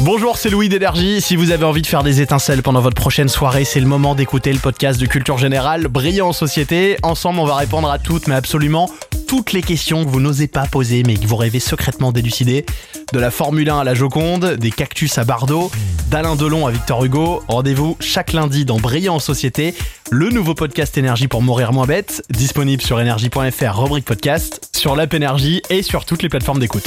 Bonjour, c'est Louis d'Énergie. Si vous avez envie de faire des étincelles pendant votre prochaine soirée, c'est le moment d'écouter le podcast de Culture Générale, Brillant en Société. Ensemble, on va répondre à toutes, mais absolument toutes les questions que vous n'osez pas poser, mais que vous rêvez secrètement d'élucider. De la Formule 1 à la Joconde, des cactus à Bardot, d'Alain Delon à Victor Hugo. Rendez-vous chaque lundi dans Brillant en Société, le nouveau podcast Énergie pour mourir moins bête, disponible sur énergie.fr, rubrique podcast, sur l'app Énergie et sur toutes les plateformes d'écoute.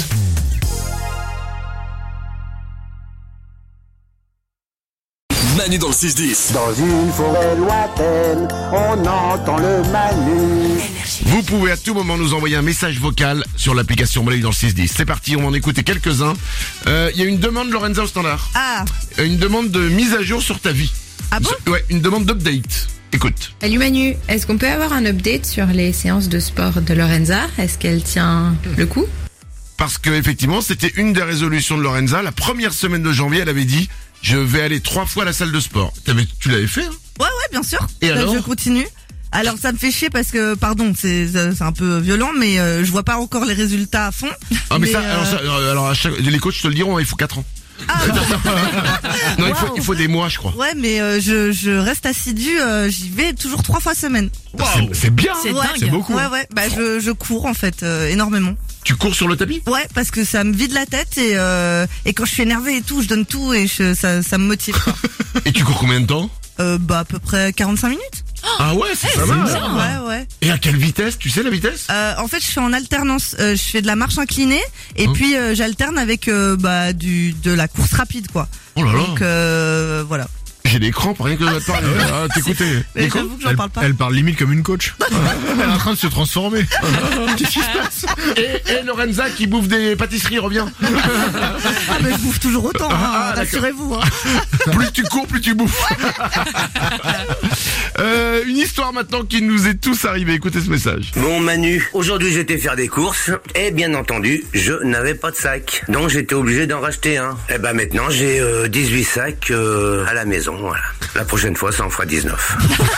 Manu dans le 6-10. Dans une forêt lointaine, on entend le Manu. Vous pouvez à tout moment nous envoyer un message vocal sur l'application Manu dans le 6-10. C'est parti, on va en écouter quelques-uns. Il y a une demande, Lorenza, au standard. Ah, Une demande de mise à jour sur ta vie. ah bon? Ouais, une demande d'update. Écoute. Salut Manu, est-ce qu'on peut avoir un update sur les séances de sport de Lorenza? Est-ce qu'elle tient le coup? Parce que effectivement, c'était une des résolutions de Lorenza. La première semaine de janvier, elle avait dit « Je vais aller 3 fois à la salle de sport ». Tu l'avais fait, hein? Ouais, bien sûr. Et alors Je continue. Alors ça me fait chier parce que, pardon, c'est un peu violent, mais je vois pas encore les résultats à fond. Ah mais alors à chaque, les coachs te le diront, il faut 4 ans. Non, Wow. il faut des mois, je crois. Ouais, mais je reste assidue, j'y vais toujours 3 fois semaine. C'est bien, C'est hein. dingue. C'est beaucoup. Ouais, bah je cours en fait énormément. Tu cours sur le tapis? Ouais, parce que ça me vide la tête et quand je suis énervée et tout, je donne tout et ça me motive. Quoi. Et tu cours combien de temps? Bah à peu près 45 minutes. Ah ouais, c'est pas mal. Ouais. Et à quelle vitesse? Tu sais la vitesse? En fait, je suis en alternance. Je fais de la marche inclinée et puis j'alterne avec de la course rapide, quoi. Oh là là. Donc voilà. J'ai des crampes, rien que de te parler. T'écouter. Mais j'avoue que j'en parle pas. Elle parle limite comme une coach. Elle est en train de se transformer. Qu'est-ce qui se passe? Et Lorenza qui bouffe des pâtisseries revient. Ah mais je bouffe toujours autant, d'accord. rassurez-vous. Hein. Plus tu cours, plus tu bouffes. Une histoire maintenant qui nous est tous arrivée. Écoutez ce message. Bon Manu, aujourd'hui j'étais faire des courses et bien entendu je n'avais pas de sac. Donc j'étais obligé d'en racheter un. Et ben maintenant j'ai 18 sacs à la maison. Voilà. La prochaine fois ça en fera 19.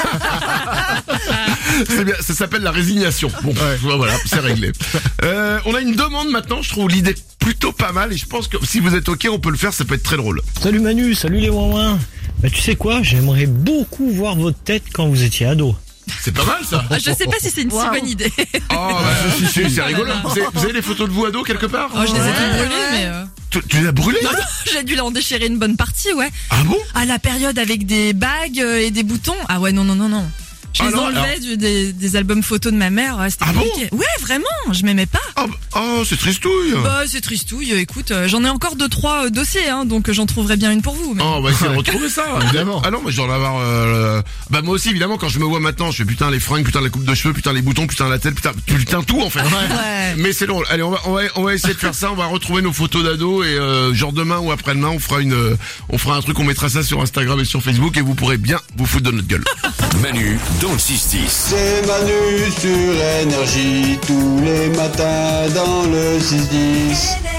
C'est bien, ça s'appelle la résignation. Bon, voilà, c'est réglé. On a une demande maintenant, je trouve l'idée plutôt pas mal et je pense que si vous êtes ok, on peut le faire, ça peut être très drôle. Salut Manu, salut les ouin-ouin. Bah tu sais quoi, j'aimerais beaucoup voir votre tête quand vous étiez ado. C'est pas mal ça. Je sais pas si c'est une si bonne idée. Oh bah c'est rigolo. Vous avez les photos de vous ado quelque part? Oh, je les ai toutes brûlées, mais... Tu les as brûlées? Non, j'ai dû en déchirer une bonne partie, ouais. Ah bon? À la période avec des bagues et des boutons. Ah ouais, non. Je les enlevais des albums photos de ma mère, c'était compliqué. Ouais, vraiment, je m'aimais pas. Oh, c'est tristouille. Bah, c'est tristouille, écoute, j'en ai encore 2-3 dossiers, hein, donc j'en trouverai bien une pour vous. Mais... Oh, on va essayer de retrouver ça, évidemment. Ah non, mais je dois en avoir, bah, moi aussi, évidemment, quand je me vois maintenant, je fais putain les fringues, putain la coupe de cheveux, putain les boutons, putain la tête, putain tout, en fait. Ouais. Mais c'est drôle. Allez, on va essayer de faire ça, on va retrouver nos photos d'ados et, genre demain ou après-demain, on fera un truc, on mettra ça sur Instagram et sur Facebook et vous pourrez bien vous foutre de notre gueule. Manu dans le 6-10. C'est Manu sur Énergie tous les matins dans le 6-10.